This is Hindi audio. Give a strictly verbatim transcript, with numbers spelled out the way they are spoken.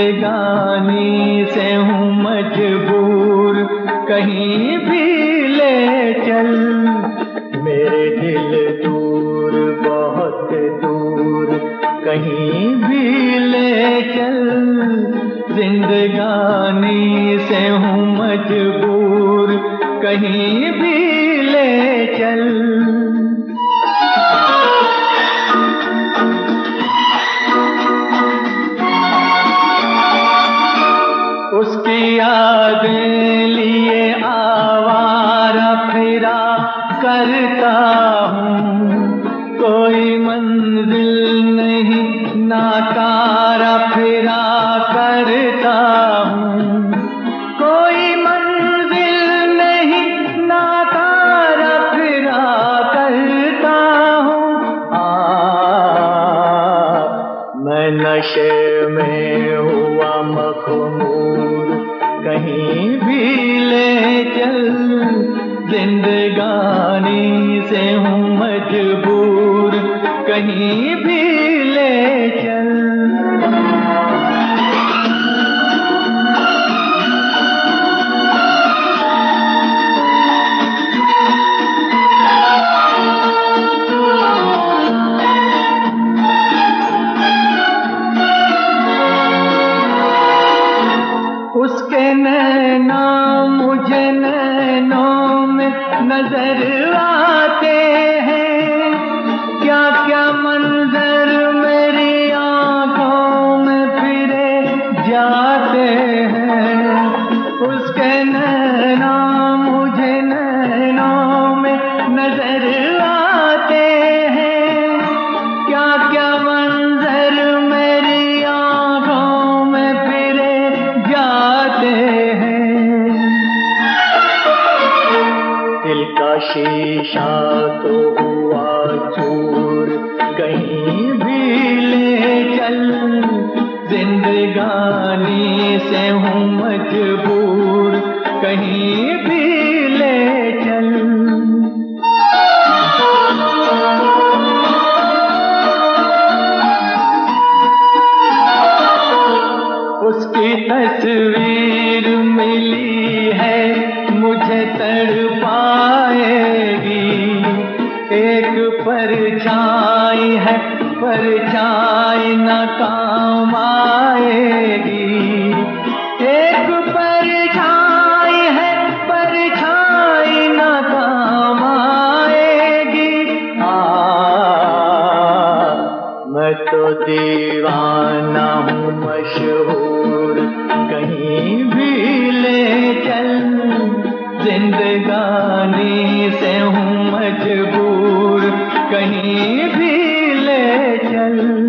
जिंदगानी से हूँ मजबूर, कहीं भी ले चल। मेरे दिल दूर, बहुत दूर, कहीं भी ले चल। जिंदगानी से हूँ मजबूर, कहीं भी ले चल। उसकी यादें लिए आवारा फिरा करता हूँ, कोई मंजिल नहीं नाकारा फिरा करता हूँ। कोई मंजिल नहीं नाकारा फिरा करता हूँ। आ मैं नशे में हुआ मखमूर, कहीं भी ले चल। जिंदगानी से हूँ मजबूर, कहीं भी ले चल। उसके नैना मुझे नैनों में नजर आते हैं, क्या क्या मंजर मेरी आंखों में फिरे जाते हैं। उसके नैना मुझे नैनों में नजर आते हैं, क्या क्या मंजर मेरी आंखों में फिरे जाते हैं। दिल का शीशा तो हुआ चूर, कहीं भी ले चल। जिंदगानी से हूँ मजबूर, कहीं भी ले चल। उसकी तस्वीर मिली है मुझे तड़पाएगी, एक परछाई है परछाई न काम आएगी। एक परछाई है परछाई न काम आएगी। आ मैं तो दीवाना हूँ मशहूर, कहीं भी ले चल। जिंदगानी से हूँ मजबूर, कहीं भी ले चल।